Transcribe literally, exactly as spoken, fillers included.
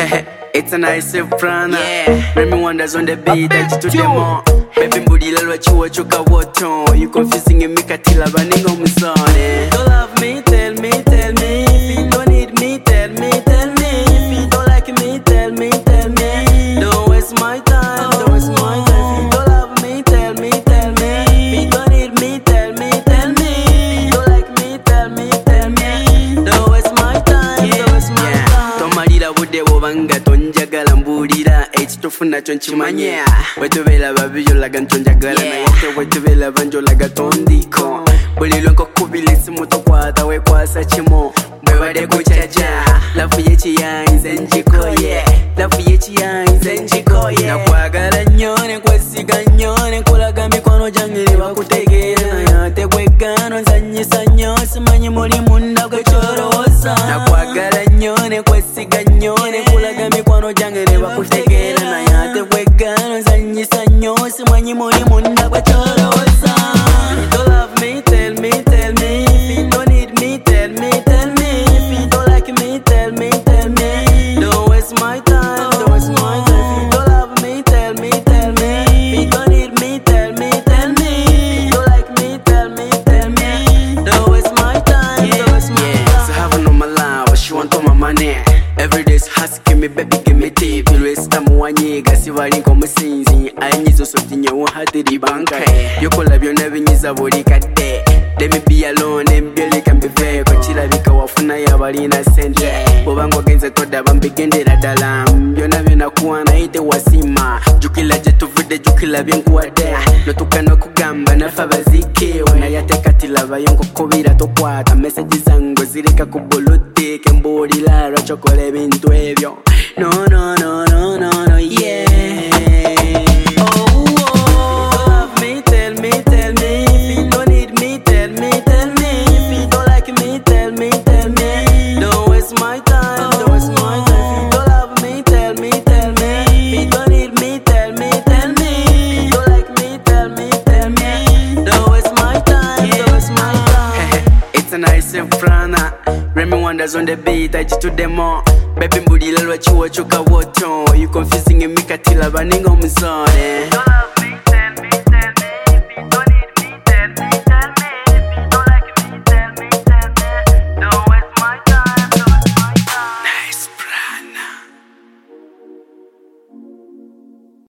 It's a nice soprano. Yeah. Remy Wonders on the beat, I just do them all. Baby booty lelwa chuo chuka woto. You confusing me katila baningo musone. Don't love me, tell me, tell me. If you don't need me, tell me, tell me. If you don't like me, tell me, tell me. Don't waste my time, don't waste my time. If you don't love me, tell me, tell me. If you don't need me, tell me, tell me. If you don't like me, tell me, tell me. Don't waste my time, don't waste my time. Tomalira bude wobanga tonjagala mbulira ekitufuna kyo nkimanya bwetubera babiyolaga ntonjagala naye te bwetubera banjolaga tondiko buli lwenkokubira esimu tokwata wekwasa kimo bwebadde kucaca lafu yekiyayinza njikoye lafu yekiyayinza njikoye nakwagala nnyo nenkwesiga nnyo nenkulaga mikono gyange ne bakutegeera naye ate bweggano nzanyisa nnyo simanyi muli munda gwekyolowooza nakwagala nnyo nenkwesiga nnyo nenkulaga mikono gyange ne bakutegeera naye ate bweggano nzanyisa nnyo simanyi muli munda gwekyolowooza. Don't love me, tell me, tell me. If you don't need me, tell me, tell me. If you don't like me, tell me, tell me. Don't waste my time, don't waste my time. If you don't love me, tell me, tell me. If you don't need me, tell me, tell me. If you don't like me, tell me, tell me. Don't waste my time, don't waste my time. So having on my life, she want all my money. Every day's asking me, baby, give me tip. You waste time one year, guess you are in conversation. I need to something you want to the bank. You could have your never needs a body cat day. Let me be alone and barely can be fair. Kochila vika wafuna ya balina sente. Bobango genze koda bambigende la dalam. Yona vina kuwa na ite wasima. Jukila jetu vide jukila vienkuwa de. Notukano kugamba na fabazike. Wana yate katila vayonko kovira tokwata. Message zango zirika kubulute. Kembori la rochokole bintu evyo. No, no, no, no, no, no, yeah. Remy Wonders on the beat, I just do them all. Baby booty lelwa chuo chuka woto. You confusing me katila baningo musone.